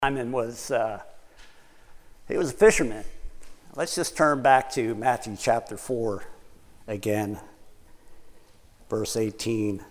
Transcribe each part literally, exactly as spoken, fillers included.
Simon was, uh, he was a fisherman. Let's just turn back to Matthew chapter four again, verse eighteen.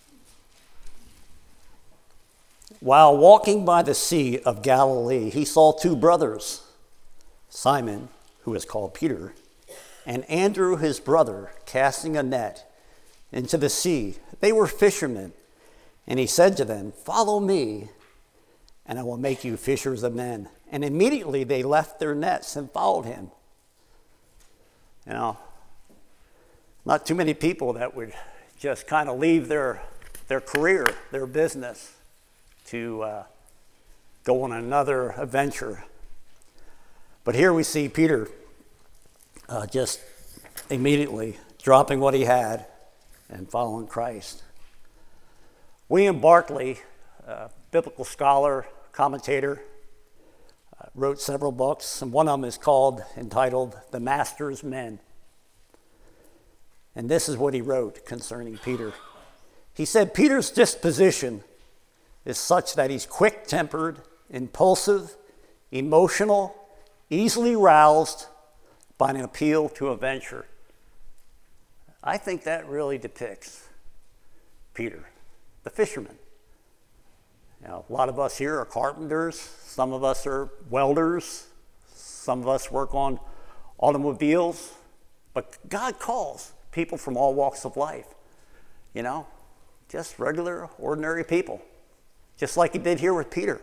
While walking by the Sea of Galilee, he saw two brothers, Simon, who is called Peter, and Andrew his brother, casting a net into the sea. They were fishermen. And he said to them, "Follow me, and I will make you fishers of men." And immediately they left their nets and followed him. You know, not too many people that would just kind of leave their their career, their business, to uh, go on another adventure. But here we see Peter uh, just immediately dropping what he had and following Christ. William Barclay, uh, biblical scholar, commentator, uh, wrote several books, and one of them is called, entitled, "The Master's Men." And this is what he wrote concerning Peter. He said, "Peter's disposition is such that he's quick-tempered, impulsive, emotional, easily roused by an appeal to adventure." I think that really depicts Peter, the fisherman. You know, a lot of us here are carpenters. Some of us are welders. Some of us work on automobiles. But God calls people from all walks of life. You know, just regular, ordinary people. Just like he did here with Peter.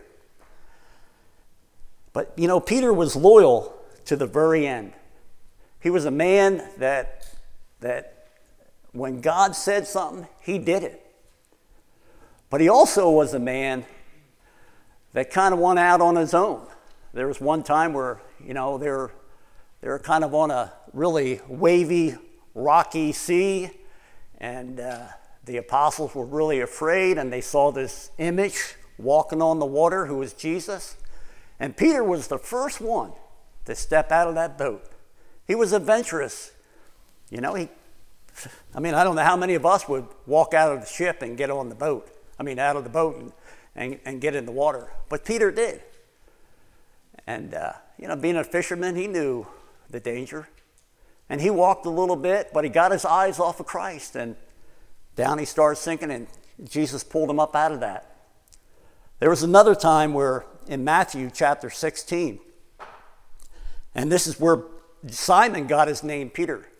But, you know, Peter was loyal to the very end. He was a man that, that when God said something, he did it. But he also was a man that kind of went out on his own. There was one time where, you know, they were, they were kind of on a really wavy, rocky sea, and uh, the apostles were really afraid, and they saw this image walking on the water who was Jesus. And Peter was the first one to step out of that boat. He was adventurous. You know, he, I mean, I don't know how many of us would walk out of the ship and get on the boat. I mean, out of the boat and, and, and get in the water. But Peter did. And, uh, you know, being a fisherman, he knew the danger. And he walked a little bit, but he got his eyes off of Christ. And down he started sinking, and Jesus pulled him up out of that. There was another time where, in Matthew chapter sixteen, and this is where Simon got his name Peter.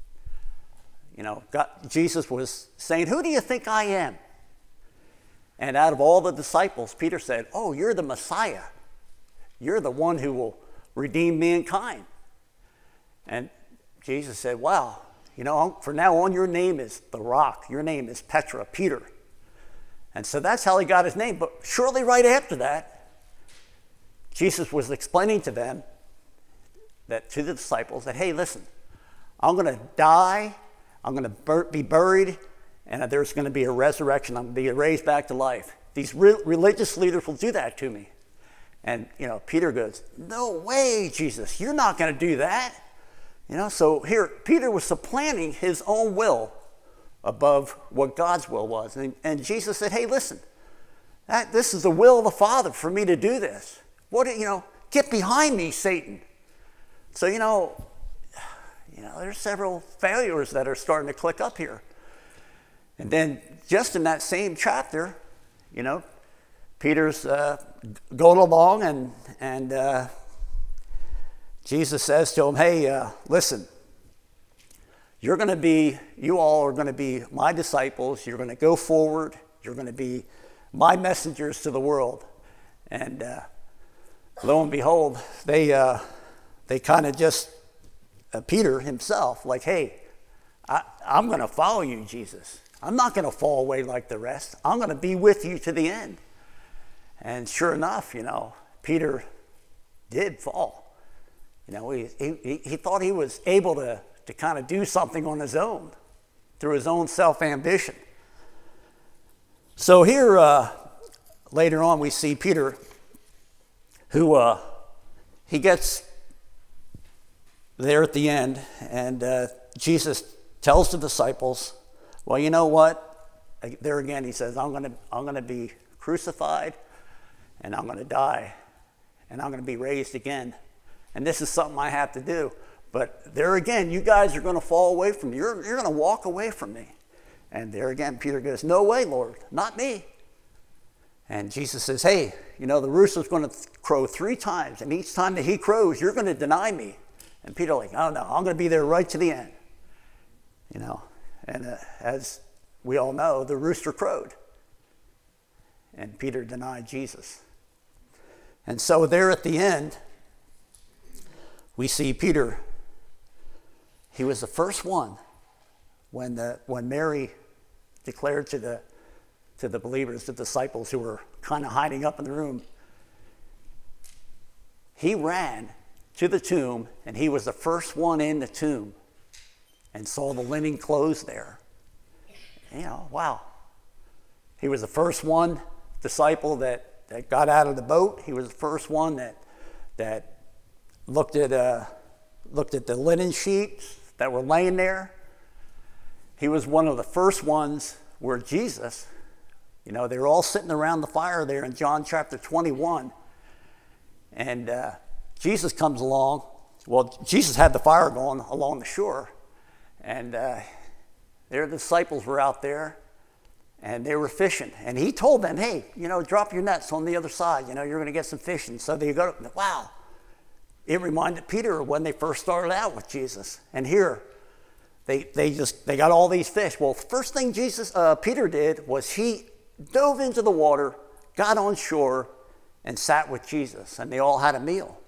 You know, God, Jesus was saying, "Who do you think I am?" And out of all the disciples, Peter said, "Oh, you're the Messiah. You're the one who will redeem mankind." And Jesus said, "Wow, you know, from now on, your name is the Rock. Your name is Petra, Peter." And so that's how he got his name. But shortly right after that, Jesus was explaining to them, that to the disciples, that, hey, listen, I'm going to die, I'm going to bur- be buried, and there's going to be a resurrection. I'm going to be raised back to life. These re- religious leaders will do that to me. And, you know, Peter goes, "No way, Jesus, you're not going to do that." You know, so here, Peter was supplanting his own will above what God's will was. And, and Jesus said, "Hey, listen, that, this is the will of the Father for me to do this. What, do, you know, get behind me, Satan." So, you know, you know, there's several failures that are starting to click up here. And then just in that same chapter, you know, Peter's uh, going along, and and uh, Jesus says to him, "Hey, uh, listen, you're going to be, you all are going to be my disciples. You're going to go forward. You're going to be my messengers to the world." And uh, lo and behold, they uh, they kind of just, uh, Peter himself, like, "Hey, I, I'm going to follow you, Jesus. I'm not going to fall away like the rest. I'm going to be with you to the end." And sure enough, you know, Peter did fall. You know, he, he, he thought he was able to, to kind of do something on his own through his own self-ambition. So here, uh, later on, we see Peter, who uh, he gets there at the end, and uh, Jesus tells the disciples, "Well, you know what? There again, he says, I'm going to I'm going to be crucified, and I'm going to die and I'm going to be raised again. And this is something I have to do. But there again, you guys are going to fall away from me. You're, you're going to walk away from me. And there again, Peter goes, no way, Lord, not me. And Jesus says, hey, you know, the rooster's going to crow three times, and each time that he crows, you're going to deny me. And Peter like, oh no, I'm going to be there right to the end. You know, and uh, as we all know, the rooster crowed. And Peter denied Jesus. And so there at the end, we see Peter. He was the first one when the when Mary declared to the to the believers, the disciples who were kind of hiding up in the room. He ran to the tomb, and he was the first one in the tomb and saw the linen clothes there. You know, wow. He was the first one disciple that, that got out of the boat. He was the first one that that looked at uh, looked at the linen sheets that were laying there. He was one of the first ones where Jesus, you know, they were all sitting around the fire there in John chapter twenty-one. And uh, Jesus comes along. Well, Jesus had the fire going along the shore. And uh, their disciples were out there, and they were fishing. And he told them, hey, you know, drop your nets on the other side. You know, you're going to get some fishing. So they go, wow. It reminded Peter of when they first started out with Jesus. And here, they they just, they got all these fish. Well, first thing Jesus, uh, Peter did was he dove into the water, got on shore, and sat with Jesus. And they all had a meal.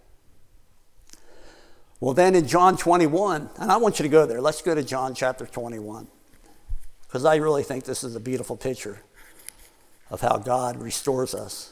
Well, then in John twenty-one, and I want you to go there. Let's go to John chapter twenty-one. Because I really think this is a beautiful picture of how God restores us.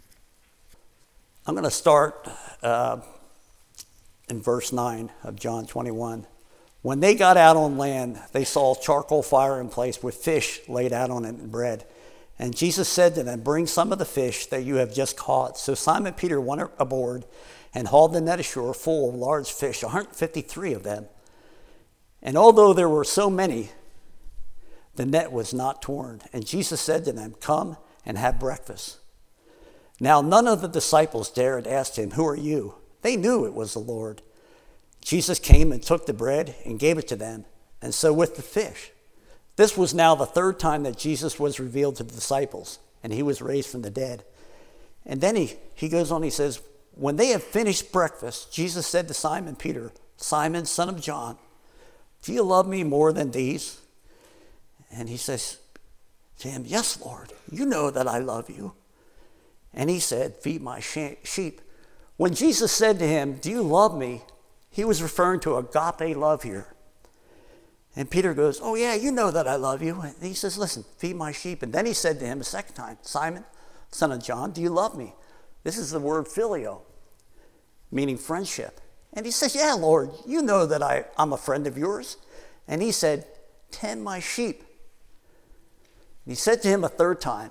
I'm going to start uh, in verse nine of John twenty-one. When they got out on land, they saw a charcoal fire in place with fish laid out on it and bread. And Jesus said to them, bring some of the fish that you have just caught. So Simon Peter went aboard and hauled the net ashore full of large fish, one hundred fifty-three of them. And although there were so many, the net was not torn. And Jesus said to them, come and have breakfast. Now none of the disciples dared ask him, who are you? They knew it was the Lord. Jesus came and took the bread and gave it to them, and so with the fish. This was now the third time that Jesus was revealed to the disciples, and he was raised from the dead. And then he, he goes on, he says, when they had finished breakfast, Jesus said to Simon Peter, Simon, son of John, do you love me more than these? And he says to him, yes, Lord, you know that I love you. And he said, feed my sheep. When Jesus said to him, do you love me? He was referring to agape love here. And Peter goes, oh yeah, you know that I love you. And he says, listen, feed my sheep. And then he said to him a second time, Simon, son of John, do you love me? This is the word phileo, meaning friendship. And he says, yeah, Lord, you know that I, I'm a friend of yours. And he said, tend my sheep. And he said to him a third time,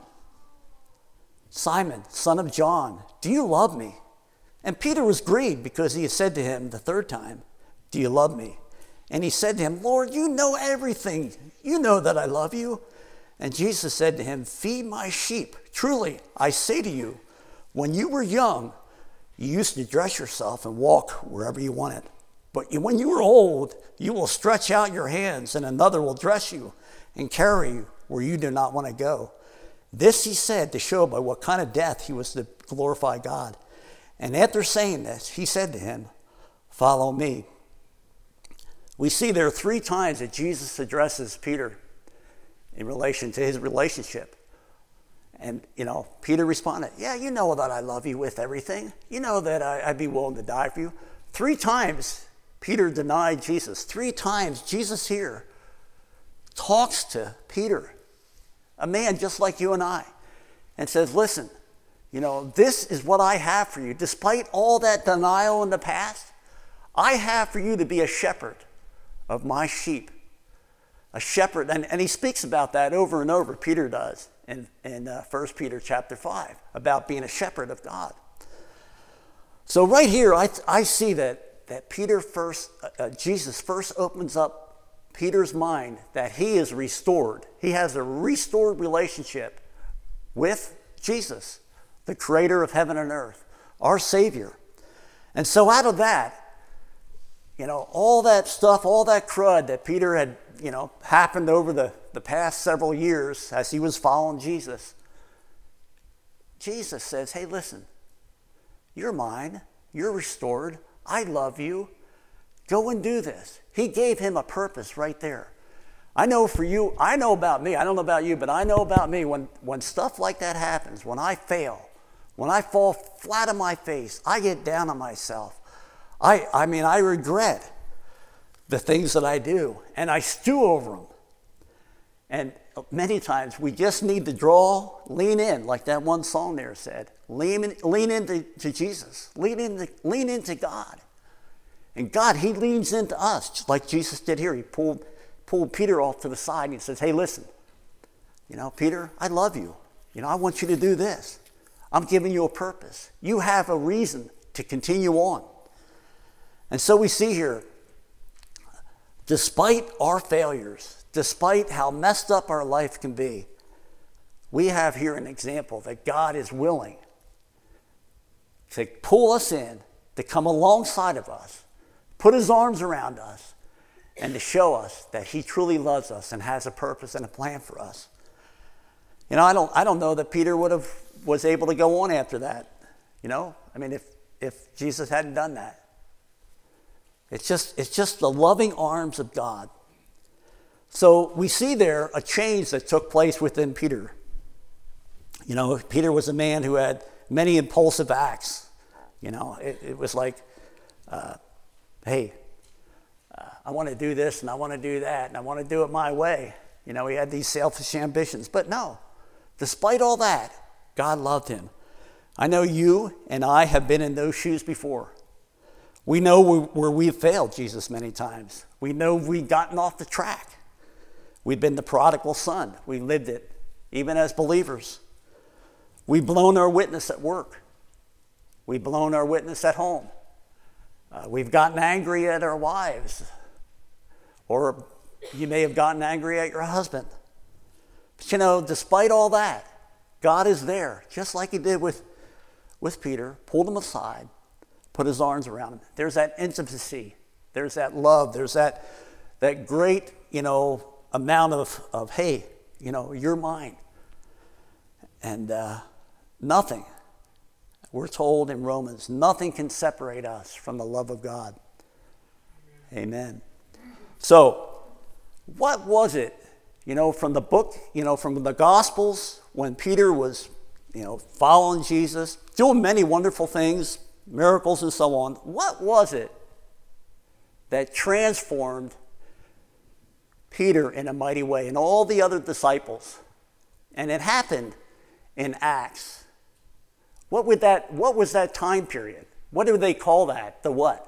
Simon, son of John, do you love me? And Peter was grieved because he had said to him the third time, do you love me? And he said to him, Lord, you know everything. You know that I love you. And Jesus said to him, feed my sheep. Truly, I say to you, when you were young, you used to dress yourself and walk wherever you wanted. But when you are old, you will stretch out your hands, and another will dress you and carry you where you do not want to go. This he said to show by what kind of death he was to glorify God. And after saying this, he said to him, follow me. We see there three times that Jesus addresses Peter in relation to his relationship. And, you know, Peter responded, yeah, you know that I love you with everything. You know that I, I'd be willing to die for you. Three times Peter denied Jesus. Three times Jesus here talks to Peter, a man just like you and I, and says, listen, you know, this is what I have for you. Despite all that denial in the past, I have for you to be a shepherd of my sheep. A shepherd, and, and he speaks about that over and over, Peter does, in, in uh, First Peter chapter five, about being a shepherd of God. So right here, I, I see that, that Peter first, uh, Jesus first opens up Peter's mind that he is restored. He has a restored relationship with Jesus, the creator of heaven and earth, our Savior. And so out of that, you know, all that stuff, all that crud that Peter had, you know, happened over the, the past several years as he was following Jesus, Jesus says, hey, listen, you're mine. You're restored. I love you. Go and do this. He gave him a purpose right there. I know for you, I know about me. I don't know about you, but I know about me. When, when stuff like that happens, when I fail, when I fall flat on my face, I get down on myself. I, I mean, I regret the things that I do, and I stew over them. And many times we just need to draw, lean in, like that one song there said. Lean, in, lean into to Jesus. Lean into, lean into God. And God, he leans into us, just like Jesus did here. He pulled, pulled Peter off to the side and he says, hey, listen, you know, Peter, I love you. You know, I want you to do this. I'm giving you a purpose. You have a reason to continue on. And so we see here, despite our failures, despite how messed up our life can be, we have here an example that God is willing to pull us in, to come alongside of us, put his arms around us, and to show us that he truly loves us and has a purpose and a plan for us. You know, I don't I don't know that Peter would have was able to go on after that. You know, I mean, if if Jesus hadn't done that. It's just it's just the loving arms of God. So we see there a change that took place within Peter. You know, Peter was a man who had many impulsive acts. You know, it, it was like, uh, hey, uh, I want to do this and I want to do that and I want to do it my way. You know, he had these selfish ambitions. But no, despite all that, God loved him. I know you and I have been in those shoes before. We know where we've failed Jesus many times. We know we've gotten off the track. We've been the prodigal son. We lived it, even as believers. We've blown our witness at work. We've blown our witness at home. Uh, we've gotten angry at our wives. Or you may have gotten angry at your husband. But you know, despite all that, God is there, just like he did with, with Peter, pulled him aside, put his arms around him. There's that intimacy. There's that love. There's that, that great, you know, amount of, of, hey, you know, you're mine. And uh, nothing, we're told in Romans, nothing can separate us from the love of God. Amen. So, what was it, you know, from the book, you know, from the Gospels, when Peter was, you know, following Jesus, doing many wonderful things, miracles and so on, what was it that transformed Peter in a mighty way and all the other disciples? And it happened in Acts. What would that, what was that time period? What do they call that? The what?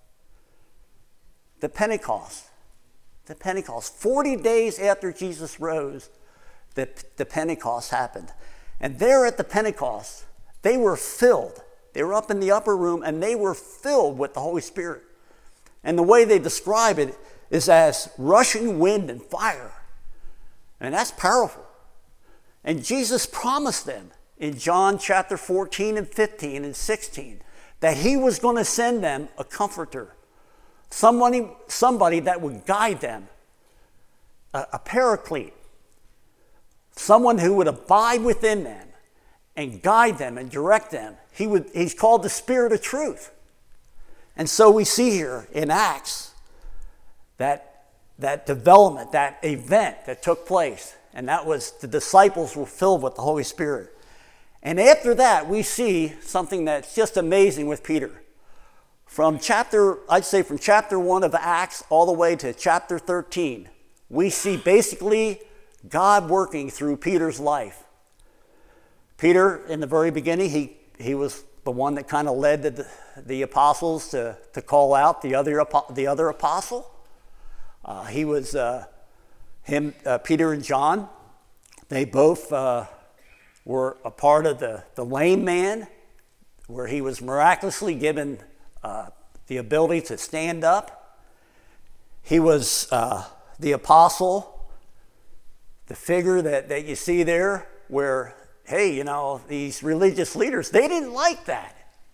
The Pentecost. The Pentecost. forty days after Jesus rose, the, the Pentecost happened. And there at the Pentecost, they were filled. They were up in the upper room and they were filled with the Holy Spirit. And the way they describe it is as rushing wind and fire. And that's powerful. And Jesus promised them in John chapter fourteen and fifteen and sixteen that he was going to send them a comforter. Somebody, somebody that would guide them. A, a paraclete. Someone who would abide within them and guide them and direct them. He would, he's called the Spirit of Truth. And so we see here in Acts that, that development, that event that took place. And that was the disciples were filled with the Holy Spirit. And after that, we see something that's just amazing with Peter. From chapter, I'd say from chapter one of Acts all the way to chapter thirteen, we see basically God working through Peter's life. Peter, in the very beginning, he, he was the one that kind of led the, the apostles to, to call out the other, the other apostle. Uh, he was, uh, him, uh, Peter and John, they both uh, were a part of the, the lame man, where he was miraculously given uh, the ability to stand up. He was uh, the apostle, the figure that, that you see there, where, hey, you know, these religious leaders, they didn't like that.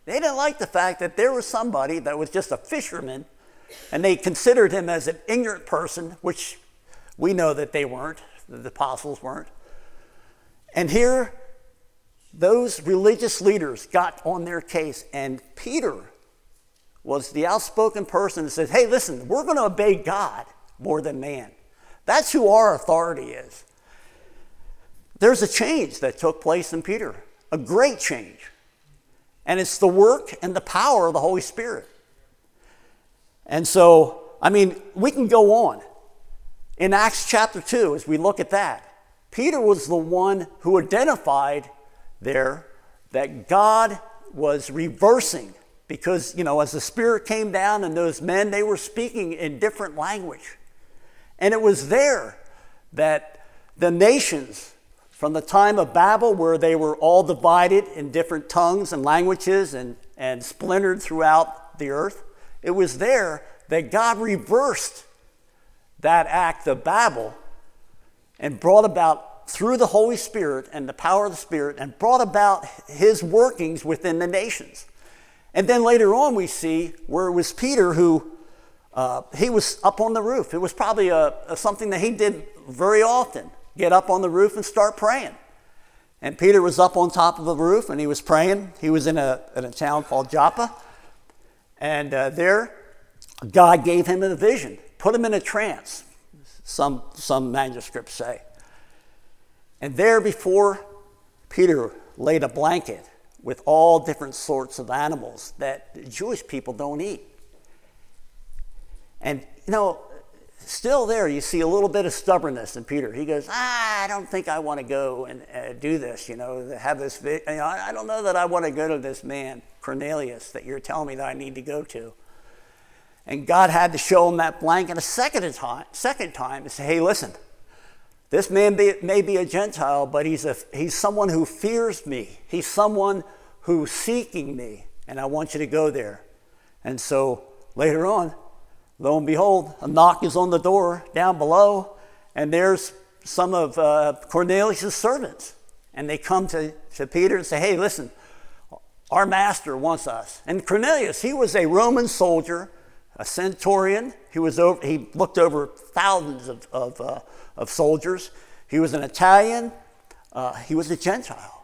They didn't like the fact that there was somebody that was just a fisherman, and they considered him as an ignorant person, which we know that they weren't, the apostles weren't. And here, those religious leaders got on their case, and Peter was the outspoken person that said, hey, listen, we're going to obey God more than man. That's who our authority is. There's a change that took place in Peter, a great change. And it's the work and the power of the Holy Spirit. And so, I mean, we can go on. In Acts chapter two, as we look at that, Peter was the one who identified there that God was reversing, because, you know, as the Spirit came down and those men, they were speaking in different language. And it was there that the nations, from the time of Babel, where they were all divided in different tongues and languages and, and splintered throughout the earth, it was there that God reversed that act of Babel and brought about, through the Holy Spirit and the power of the Spirit, and brought about his workings within the nations. And then later on we see where it was Peter who, uh, he was up on the roof. It was probably a, a, something that he did very often, get up on the roof and start praying. And Peter was up on top of the roof and he was praying. He was in a, in a town called Joppa. And uh, there, God gave him a vision, put him in a trance, some, some manuscripts say. And there before Peter laid a blanket with all different sorts of animals that the Jewish people don't eat. And, you know, still there you see a little bit of stubbornness in Peter. He goes, ah, I don't think I want to go and uh, do this, you know, have this, you know, I don't know that I want to go to this man, Cornelius, that you're telling me that I need to go to. And God had to show him that blanket a second time, second time and say, hey, listen, this man be, may be a Gentile, but he's, a, he's someone who fears me. He's someone who's seeking me, and I want you to go there. And so later on, lo and behold, a knock is on the door down below, and there's some of uh, Cornelius' servants. And they come to, to Peter and say, hey, listen, our master wants us. And Cornelius, he was a Roman soldier, a centurion. He was over, he looked over thousands of, of, uh, of soldiers. He was an Italian. Uh, he was a Gentile.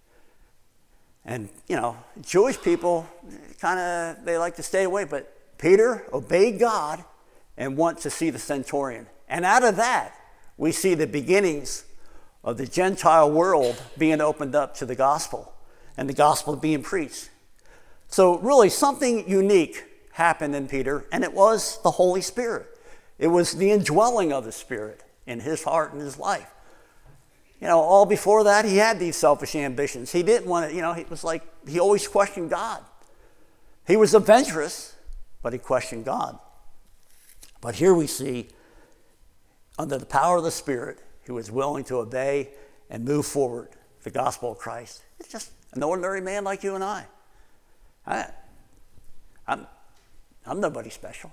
And, you know, Jewish people kind of, they like to stay away, but Peter obeyed God and went to see the centurion. And out of that, we see the beginnings of the Gentile world being opened up to the gospel and the gospel being preached. So really something unique happened in Peter, and it was the Holy Spirit. It was the indwelling of the Spirit in his heart and his life. You know, all before that, he had these selfish ambitions. He didn't want to, you know, he was like, he always questioned God. He was adventurous, but he questioned God. But here we see, under the power of the Spirit, he was willing to obey and move forward the gospel of Christ. It's just an ordinary man like you and I. I I'm, I'm nobody special.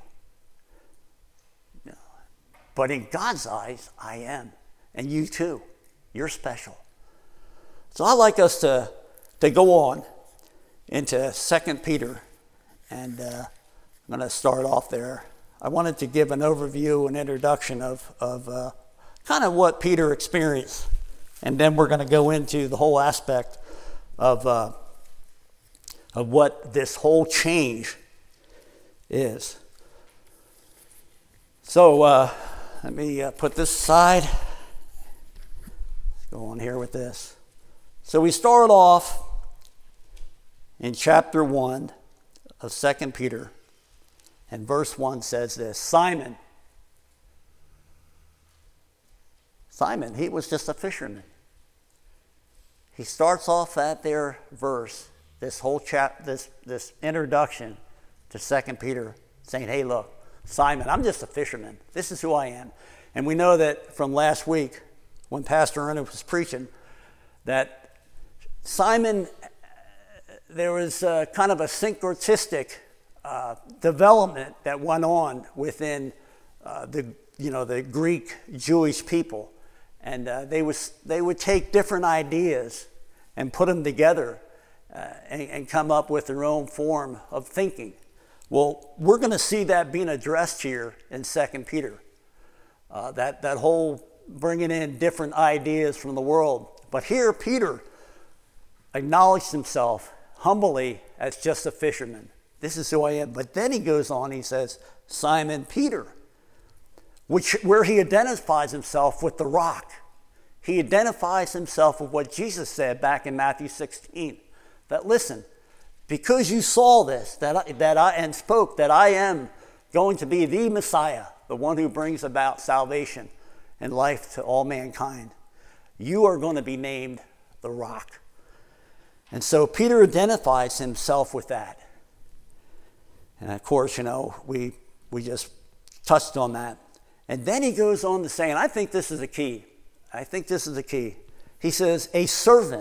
No. But in God's eyes, I am. And you too. You're special. So I'd like us to, to go on into Second Peter. And uh, I'm going to start off there. I wanted to give an overview, an introduction of, of uh, kind of what Peter experienced. And then we're going to go into the whole aspect of, uh, of what this whole change is. So uh, let me uh, put this aside. Let's go on here with this. So we start off in chapter one of Second Peter. And verse one says this, Simon. Simon, he was just a fisherman. He starts off that there verse, this whole chap, this, this introduction to Second Peter, saying, hey, look, Simon, I'm just a fisherman. This is who I am. And we know that from last week, when Pastor Ernest was preaching, that Simon, there was uh, kind of a syncretistic Uh, development that went on within uh, the you know the Greek Jewish people, and uh, they was they would take different ideas and put them together uh, and, and come up with their own form of thinking. Well, we're going to see that being addressed here in Second Peter. Uh, that, that whole bringing in different ideas from the world. But here, Peter acknowledged himself humbly as just a fisherman. This is who I am. But then he goes on, he says, Simon Peter, which, where he identifies himself with the rock. He identifies himself with what Jesus said back in Matthew sixteen. That listen, because you saw this, that I, that I and spoke that I am going to be the Messiah, the one who brings about salvation and life to all mankind, you are going to be named the rock. And so Peter identifies himself with that. And of course, you know, we we just touched on that. And then he goes on to say, and I think this is a key. I think this is the key. He says, a servant,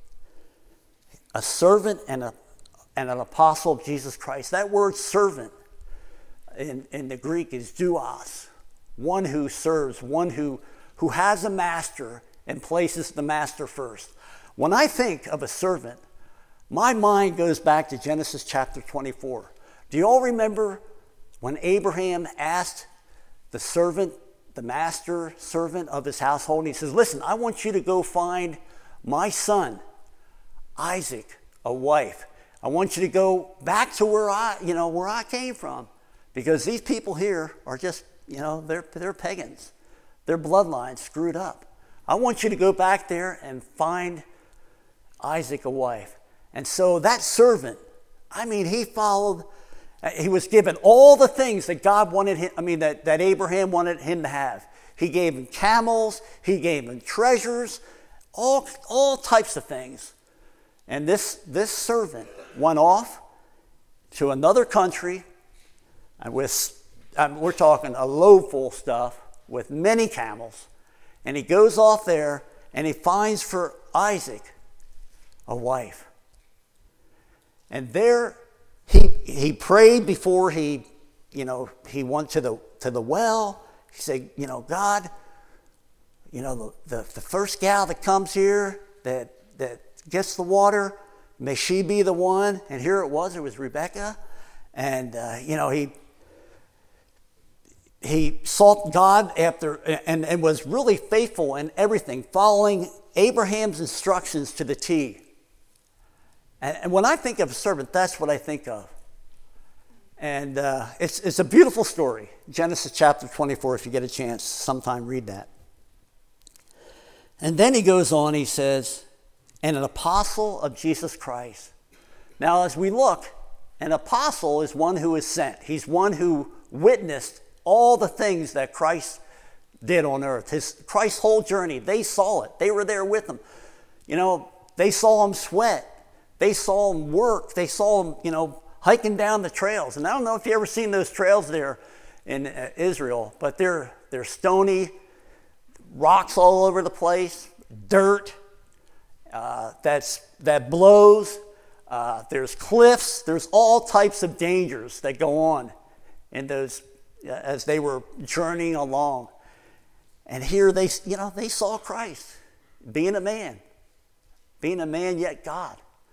a servant and a and an apostle of Jesus Christ. That word servant in, in the Greek is doulos, one who serves, one who, who has a master and places the master first. When I think of a servant, my mind goes back to Genesis chapter twenty-four. Do you all remember when Abraham asked the servant, the master servant of his household, and he says, listen, I want you to go find my son, Isaac, a wife. I want you to go back to where I, you know, where I came from, because these people here are just, you know, they're they're pagans. Their bloodline's screwed up. I want you to go back there and find Isaac a wife. And so that servant, I mean, he followed, he was given all the things that God wanted him, I mean, that, that Abraham wanted him to have. He gave him camels, he gave him treasures, all, all types of things. And this, this servant went off to another country, and with, um, we're talking a load full stuff, with many camels. And he goes off there, and he finds for Isaac a wife. And there he he prayed before he, you know, he went to the to the well. He said, you know, God, you know, the, the, the first gal that comes here that that gets the water, may she be the one. And here it was, it was Rebecca. And uh, you know, he he sought God after and, and was really faithful in everything, following Abraham's instructions to the T. And when I think of a servant, that's what I think of. And uh, it's, it's a beautiful story. Genesis chapter twenty-four, if you get a chance, sometime read that. And then he goes on, he says, and an apostle of Jesus Christ. Now, as we look, an apostle is one who is sent. He's one who witnessed all the things that Christ did on earth. His Christ's whole journey, they saw it. They were there with him. You know, they saw him sweat. They saw him work. They saw him, you know, hiking down the trails. And I don't know if you ever seen those trails there in uh, Israel, but they're they're stony, rocks all over the place, dirt uh, that's that blows. Uh, there's cliffs. There's all types of dangers that go on in those uh, as they were journeying along. And here they, you know, they saw Christ being a man, being a man yet God.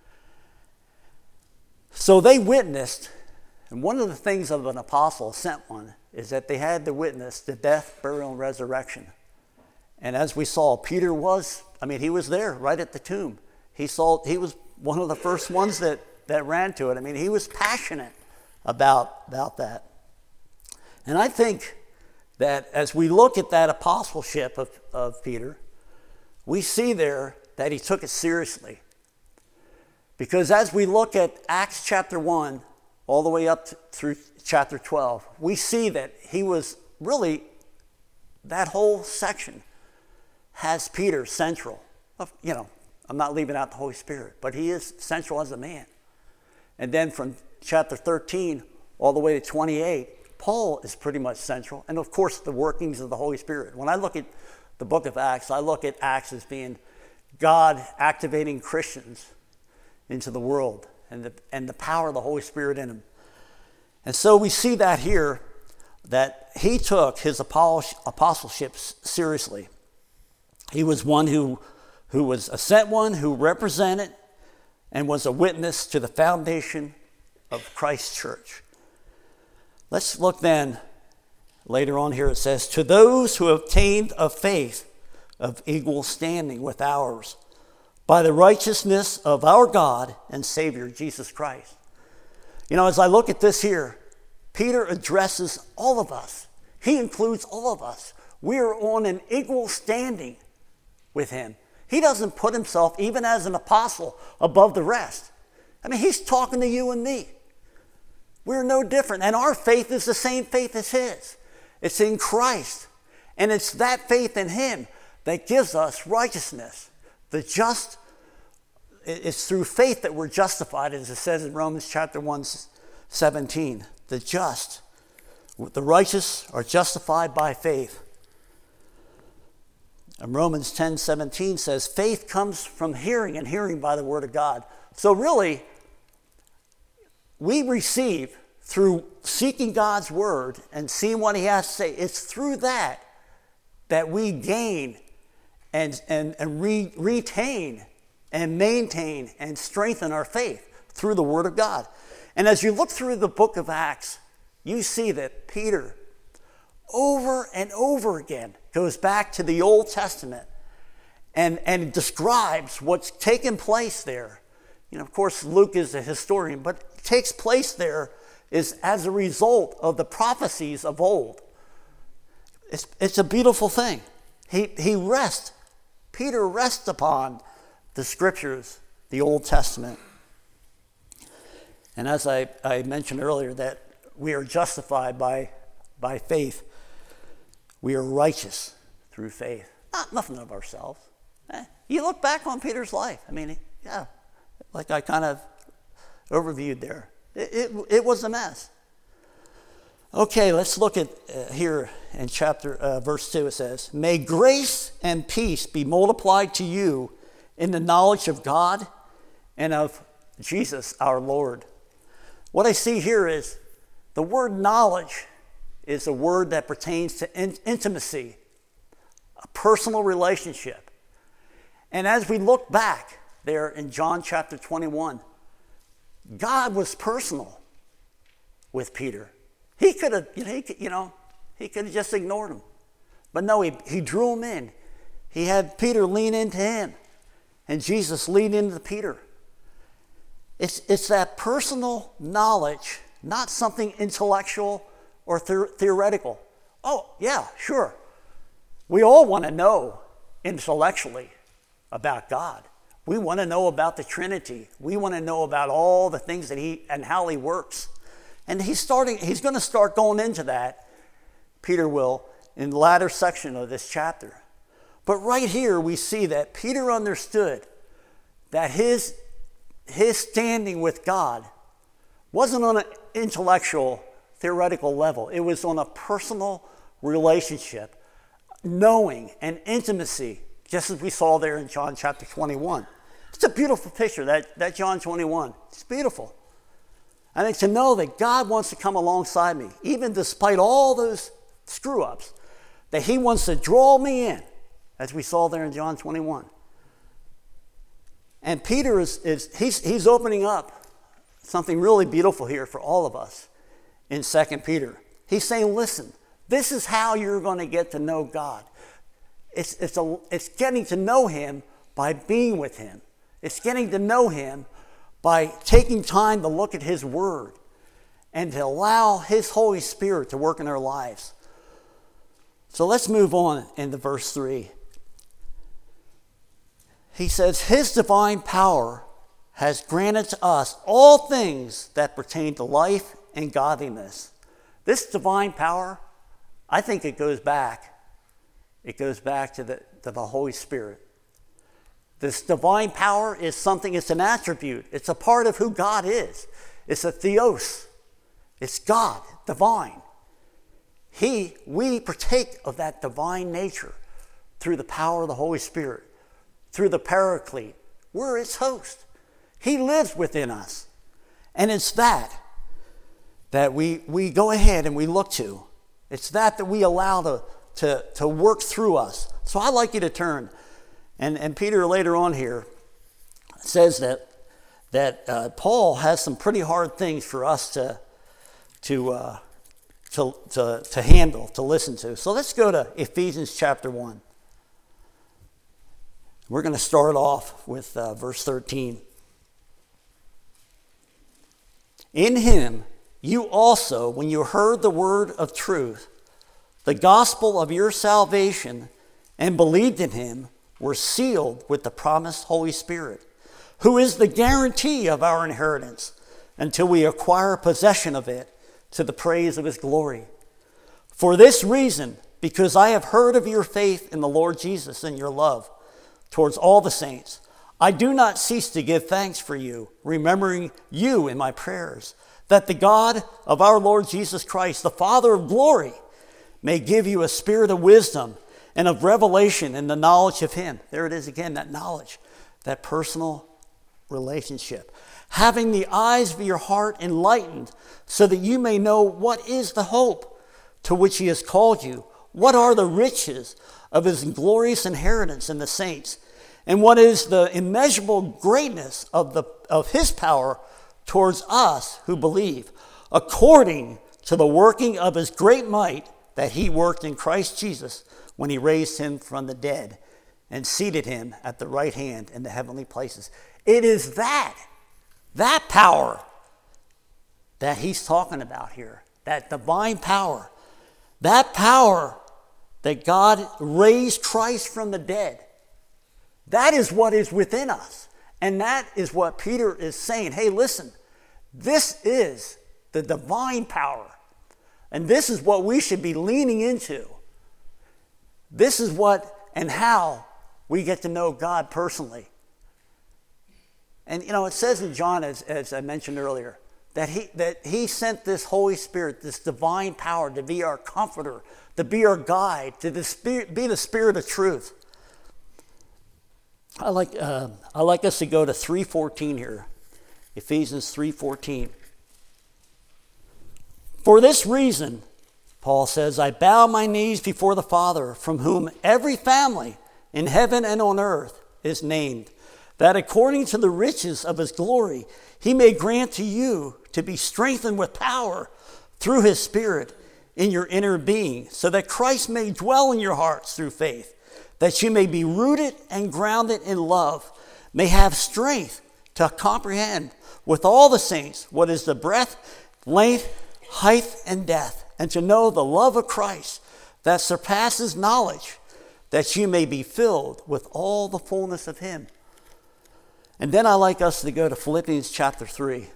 So they witnessed, and one of the things of an apostle, a sent one, is that they had to witness the death, burial, and resurrection. And as we saw, Peter was, I mean, he was there right at the tomb. He saw, he was one of the first ones that, that ran to it. I mean, he was passionate about, about that. And I think that as we look at that apostleship of, of Peter, we see there that he took it seriously. Because as we look at Acts chapter one, all the way up to, through chapter twelve, we see that he was really, that whole section has Peter central. You know, I'm not leaving out the Holy Spirit, but he is central as a man. And then from chapter thirteen all the way to twenty-eight, Paul is pretty much central. And of course, the workings of the Holy Spirit. When I look at the book of Acts, I look at Acts as being God activating Christians into the world, and the and the power of the Holy Spirit in him. And so we see that here, that he took his apostleship seriously. He was one who, who was a sent one, who represented and was a witness to the foundation of Christ's church. Let's look then, later on here it says, to those who have obtained a faith of equal standing with ours, by the righteousness of our God and Savior, Jesus Christ. You know, as I look at this here, Peter addresses all of us. He includes all of us. We are on an equal standing with him. He doesn't put himself, even as an apostle, above the rest. I mean, he's talking to you and me. We're no different, and our faith is the same faith as his. It's in Christ, and it's that faith in him that gives us righteousness. The just, it's through faith that we're justified, as it says in Romans chapter one, seventeen. The just, the righteous are justified by faith. And Romans ten, seventeen says, faith comes from hearing, and hearing by the word of God. So really, we receive through seeking God's word and seeing what he has to say. It's through that that we gain and, and, and re, retain and maintain and strengthen our faith through the word of God. And as you look through the book of Acts, you see that Peter, over and over again, goes back to the Old Testament and, and describes what's taken place there. You know, of course, Luke is a historian, but it takes place there is as a result of the prophecies of old. It's, it's a beautiful thing. He, he rests, Peter rests upon the scriptures, the Old Testament. And as I, I mentioned earlier, that we are justified by, by faith. We are righteous through faith. Not nothing of ourselves. Eh, you look back on Peter's life. I mean, yeah, like I kind of overviewed there. It, it, it was a mess. Okay, let's look at uh, here in chapter uh, verse two. It says, may grace and peace be multiplied to you in the knowledge of God and of Jesus our Lord. What I see here is the word knowledge is a word that pertains to in- intimacy, a personal relationship. And as we look back there in John chapter twenty-one, God was personal with Peter. He could have, you know, he could, you know, he could have just ignored him. But no, he, he drew him in. He had Peter lean into him, and Jesus lean into Peter. It's, it's that personal knowledge, not something intellectual or the- theoretical. Oh, yeah, sure. We all want to know intellectually about God. We want to know about the Trinity. We want to know about all the things that he and how he works. And he's starting, he's going to start going into that, Peter will, in the latter section of this chapter. But right here we see that Peter understood that his, his standing with God wasn't on an intellectual, theoretical level. It was on a personal relationship, knowing and intimacy, just as we saw there in John chapter twenty-one. It's a beautiful picture, that, that John twenty-one. It's beautiful. I think to know that God wants to come alongside me, even despite all those screw-ups, that he wants to draw me in, as we saw there in John twenty-one. And Peter is, is he's, he's opening up something really beautiful here for all of us in Second Peter. He's saying, listen, this is how you're going to get to know God. It's, it's, a, it's getting to know him by being with him. It's getting to know him by taking time to look at his word and to allow his Holy Spirit to work in our lives. So let's move on into verse three. He says, his divine power has granted to us all things that pertain to life and godliness. This divine power, I think it goes back. It goes back to the, to the Holy Spirit. This divine power is something, it's an attribute. It's a part of who God is. It's a theos. It's God, divine. He, we partake of that divine nature through the power of the Holy Spirit, through the Paraclete. We're its host. He lives within us. And it's that that we, we go ahead and we look to. It's that that we allow to, to, to work through us. So I'd like you to turn. And, and Peter later on here says that, that uh, Paul has some pretty hard things for us to to, uh, to to to handle, to listen to. So let's go to Ephesians chapter one. We're going to start off with uh, verse thirteen. In him you also, when you heard the word of truth, the gospel of your salvation, and believed in him, were sealed with the promised Holy Spirit, who is the guarantee of our inheritance until we acquire possession of it to the praise of his glory. For this reason, because I have heard of your faith in the Lord Jesus and your love towards all the saints, I do not cease to give thanks for you, remembering you in my prayers, that the God of our Lord Jesus Christ, the Father of glory, may give you a spirit of wisdom and of revelation in the knowledge of him. There it is again, that knowledge, that personal relationship. Having the eyes of your heart enlightened, so that you may know what is the hope to which he has called you, what are the riches of his glorious inheritance in the saints, and what is the immeasurable greatness of the of his power towards us who believe, according to the working of his great might that he worked in Christ Jesus when he raised him from the dead and seated him at the right hand in the heavenly places. It is that, that power that he's talking about here, that divine power, that power that God raised Christ from the dead. That is what is within us. And that is what Peter is saying. Hey, listen, this is the divine power. And this is what we should be leaning into. This is what and how we get to know God personally. And, you know, it says in John, as, as I mentioned earlier, that he, that he sent this Holy Spirit, this divine power, to be our comforter, to be our guide, to the spirit, be the Spirit of truth. I like uh, I like us to go to three fourteen here, Ephesians three fourteen. For this reason, Paul says, I bow my knees before the Father, from whom every family in heaven and on earth is named, that according to the riches of his glory, he may grant to you to be strengthened with power through his Spirit in your inner being, so that Christ may dwell in your hearts through faith, that you may be rooted and grounded in love, may have strength to comprehend with all the saints what is the breadth, length, height, and depth, and to know the love of Christ that surpasses knowledge, that you may be filled with all the fullness of him. And then I like us to go to Philippians chapter three.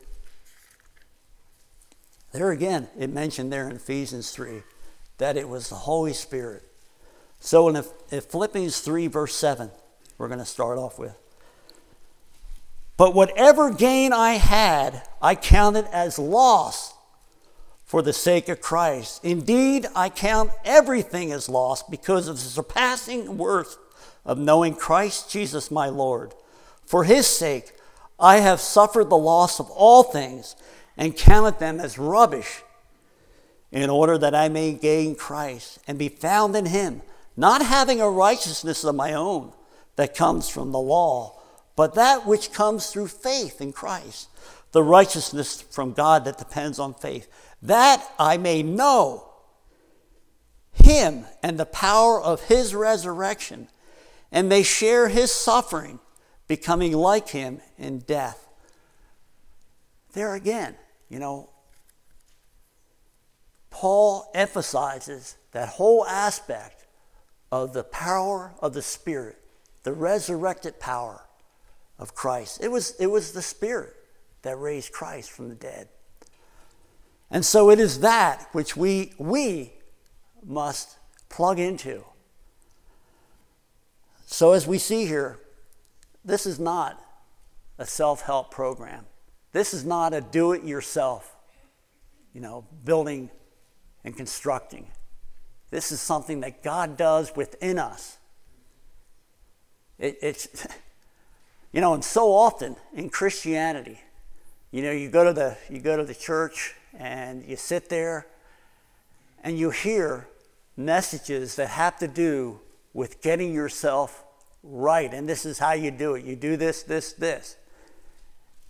There again, it mentioned there in Ephesians three that it was the Holy Spirit. So in if Philippians three, verse seven, we're going to start off with. But whatever gain I had, I counted as loss for the sake of Christ. Indeed, I count everything as loss because of the surpassing worth of knowing Christ Jesus my Lord. For his sake, I have suffered the loss of all things and counted them as rubbish, in order that I may gain Christ and be found in him, not having a righteousness of my own that comes from the law, but that which comes through faith in Christ, the righteousness from God that depends on faith, that I may know him and the power of his resurrection, and may share his suffering, becoming like him in death. There again, you know, Paul emphasizes that whole aspect of the power of the Spirit, the resurrected power of Christ. It was, it was the Spirit that raised Christ from the dead. And so it is that which we, we must plug into. So as we see here, this is not a self-help program. This is not a do-it-yourself, you know, building and constructing. This is something that God does within us. It, it's, you know, and so often in Christianity, you know, you go to the you go to the church and you sit there and you hear messages that have to do with getting yourself right. And this is how you do it. You do this, this, this.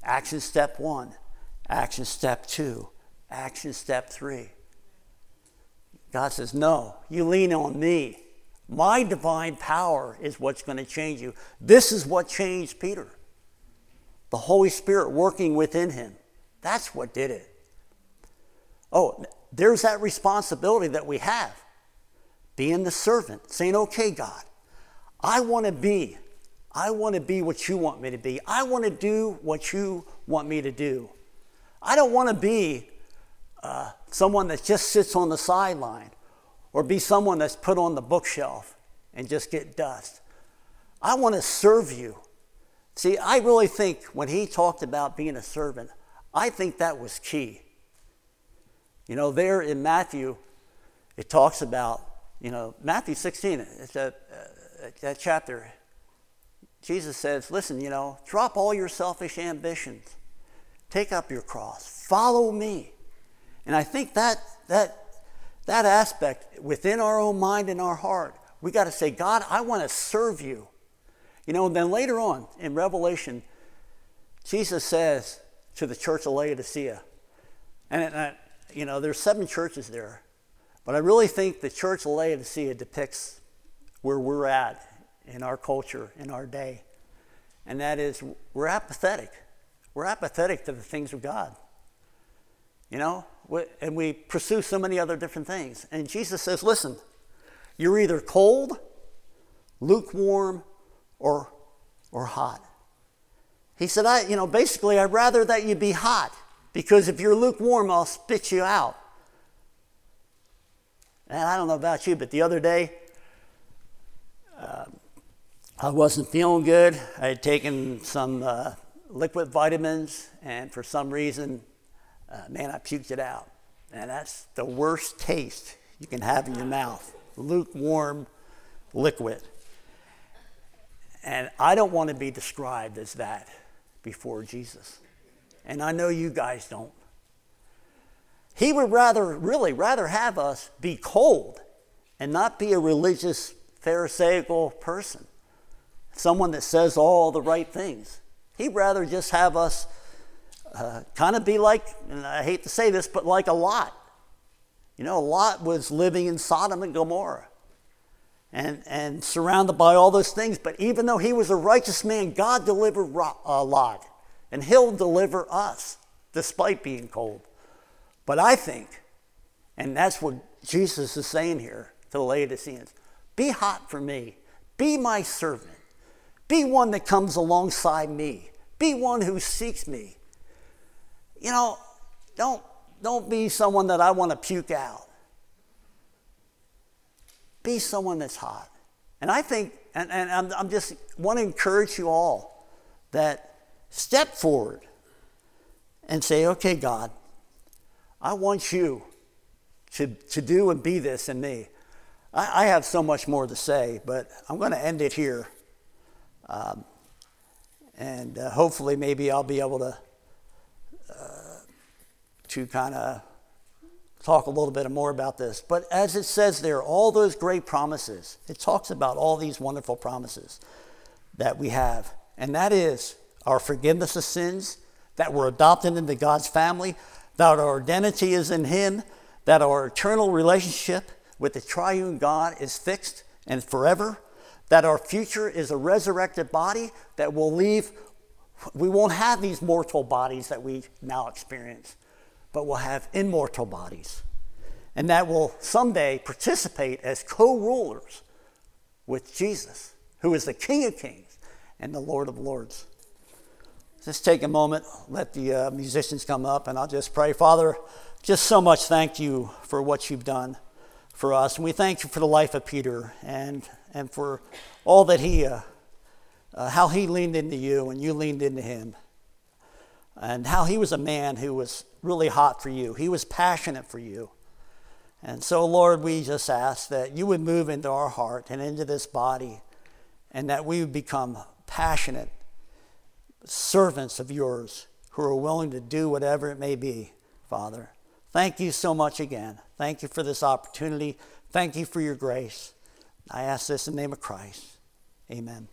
Action step one, action step two, action step three. God says, no, you lean on me. My divine power is what's going to change you. This is what changed Peter. The Holy Spirit working within him. That's what did it. Oh, there's that responsibility that we have. Being the servant, saying, okay, God, I want to be, I want to be what you want me to be. I want to do what you want me to do. I don't want to be uh, someone that just sits on the sideline or be someone that's put on the bookshelf and just get dust. I want to serve you. See, I really think when he talked about being a servant, I think that was key. You know, there in Matthew, it talks about, you know, Matthew sixteen, it's a, uh, that chapter, Jesus says, listen, you know, drop all your selfish ambitions. Take up your cross. Follow me. And I think that that that aspect within our own mind and our heart, we got to say, God, I want to serve you. You know, and then later on in Revelation, Jesus says to the church of Laodicea, and, and you know, there's seven churches there, but I really think the church of Laodicea depicts where we're at in our culture, in our day. And that is, we're apathetic. We're apathetic to the things of God. You know, and we pursue so many other different things. And Jesus says, listen, you're either cold, lukewarm, or, or hot. He said, I, you know, basically, I'd rather that you be hot, because if you're lukewarm, I'll spit you out. And I don't know about you, but the other day, uh, I wasn't feeling good. I had taken some uh, liquid vitamins, and for some reason, uh, man, I puked it out. And that's the worst taste you can have in your mouth, lukewarm liquid. And I don't want to be described as that before Jesus. And I know you guys don't. He would rather, really rather have us be cold and not be a religious, pharisaical person, someone that says all the right things. He'd rather just have us uh, kind of be like, and I hate to say this, but like a Lot. You know, Lot was living in Sodom and Gomorrah and, and surrounded by all those things. But even though he was a righteous man, God delivered uh, Lot. And he'll deliver us despite being cold. But I think, and that's what Jesus is saying here to the Laodiceans, be hot for me. Be my servant. Be one that comes alongside me. Be one who seeks me. You know, don't, don't be someone that I want to puke out. Be someone that's hot. And I think, and, and I'm, I'm just want to encourage you all that step forward and say, okay, God, I want you to, to do and be this in me. I, I have so much more to say, but I'm going to end it here. Um, and uh, hopefully maybe I'll be able to uh, to kind of talk a little bit more about this. But as it says there, all those great promises, it talks about all these wonderful promises that we have. And that is our forgiveness of sins, that we're adopted into God's family, that our identity is in Him, that our eternal relationship with the triune God is fixed and forever, that our future is a resurrected body that will leave, we won't have these mortal bodies that we now experience, but we'll have immortal bodies. And that will someday participate as co-rulers with Jesus, who is the King of Kings and the Lord of Lords. Just take a moment, let the uh, musicians come up, and I'll just pray. Father, just so much thank you for what you've done for us. And we thank you for the life of Peter and, and for all that he, uh, uh, how he leaned into you and you leaned into him. And how he was a man who was really hot for you. He was passionate for you. And so, Lord, we just ask that you would move into our heart and into this body, and that we would become passionate servants of yours who are willing to do whatever it may be, Father. Thank you so much again. Thank you for this opportunity. Thank you for your grace. I ask this in the name of Christ. Amen.